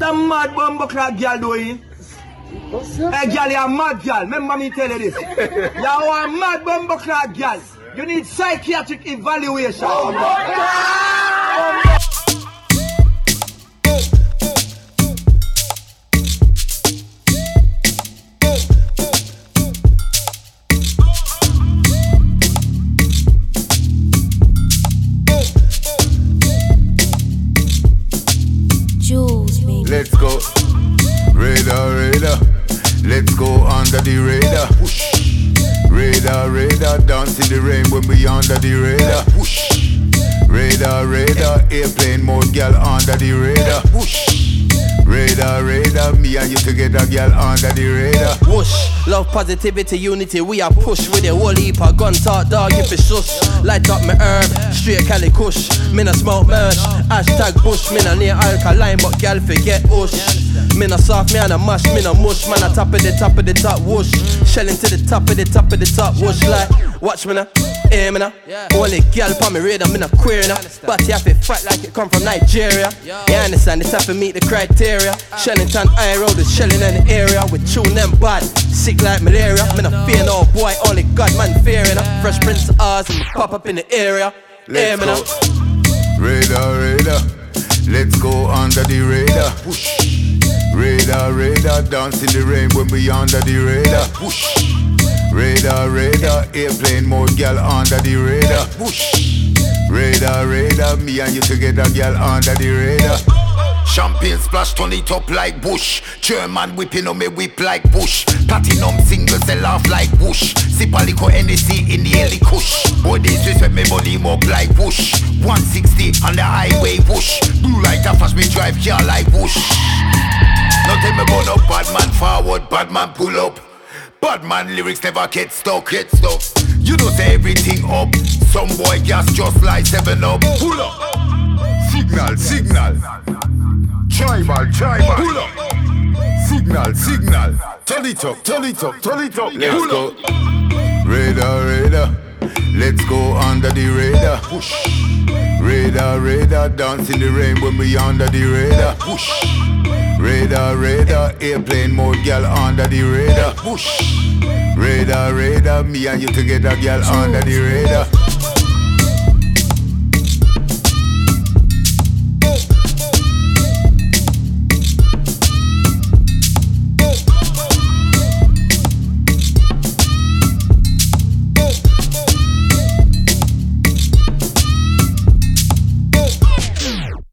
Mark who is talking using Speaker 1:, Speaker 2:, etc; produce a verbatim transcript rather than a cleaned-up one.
Speaker 1: What a mad bumbo clad girl doing? Hey girl, you're a mad girl. Remember me tell you this. You're a mad bumbo clad girl. You need psychiatric evaluation. Oh my God!
Speaker 2: Let's go, radar, radar. Let's go under the radar. Radar, radar, dance in the rain when we under the radar. Radar, radar, airplane mode, girl under the radar. Radar, radar, me and you together, girl under the radar.
Speaker 3: Whoosh, love, positivity, unity, we are push with a whole heap of gun talk, dog, if it's shush. Light up my herb, straight Cali Kush. Me no smoke merch, hashtag bush. Me no near alkaline, but girl forget ush. Me no soft, me and a mash, me no mush. Man a top of the top of the top, whoosh. Shelling to the top of the top of the top, whoosh. Like, watch me now, aim me now. Only girl pa me radar, me no queer now. But you have to fight like it come from Nigeria. You understand, it's have to meet the criteria. Shellington high road is shelling in the area. We tune them bad, sick like malaria. Me no fear no boy, only God man fearing. Fresh Prince of Oz and me pop up in the area.
Speaker 2: Let's go, radar, radar. Let's go under the radar. Radar, radar, dance in the rain when we under the radar. Radar, radar, airplane mode, girl under the radar. Radar, radar, me and you together, girl under the radar.
Speaker 4: Champagne splash, turn it up like Bush. German whipping on me whip like Bush. Platinum singles, they laugh like Bush. Sip a little N S C in the heli kush. Boy, this is when me body up like Bush. one sixty on the highway Bush. Blue light a flash, me drive car like Bush. Now tell me about no bad man forward, bad man pull up. Bad man lyrics never get stuck, get stuck. You don't say everything up. Some boy gas just like seven up. Pull up. Signal, signal. Tribal, tribal. Pull up. Signal, signal. Turn it up, turn it up, turn it up.
Speaker 2: Let's go. Radar, radar. Let's go under the radar. Push. Radar, radar. Dance in the rain when we under the radar. Push. Radar, radar. Airplane mode, girl under the radar. Push. Radar, radar. Me and you together, girl under the radar.